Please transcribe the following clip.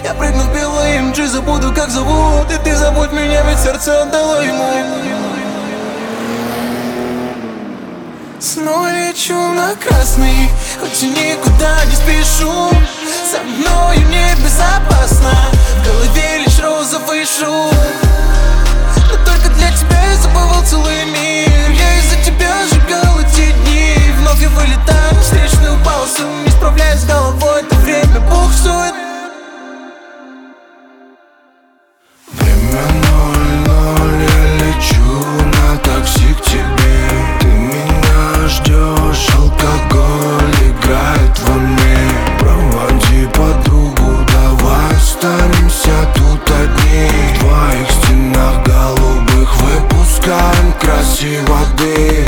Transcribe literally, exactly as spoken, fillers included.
Я прыгну в белый эм джи, забуду как зовут. И ты забудь меня, ведь сердце отдало ему. Снова лечу на красный, хоть и никуда не спешу. Со мною небезопасно, в голове лишь розовый шум. Но только для тебя я забывал целый мир. Я из-за тебя сжигал эти дни. Вновь я вылетаю на встречную полосу, не справляюсь с головой, это время буксует. Время ноль-ноль, я лечу на такси к тебе. Ты меня ждешь, алкоголь играет во мне. Проводи подругу, давай останемся тут одни. В твоих стенах голубых выпускаем красивой воды.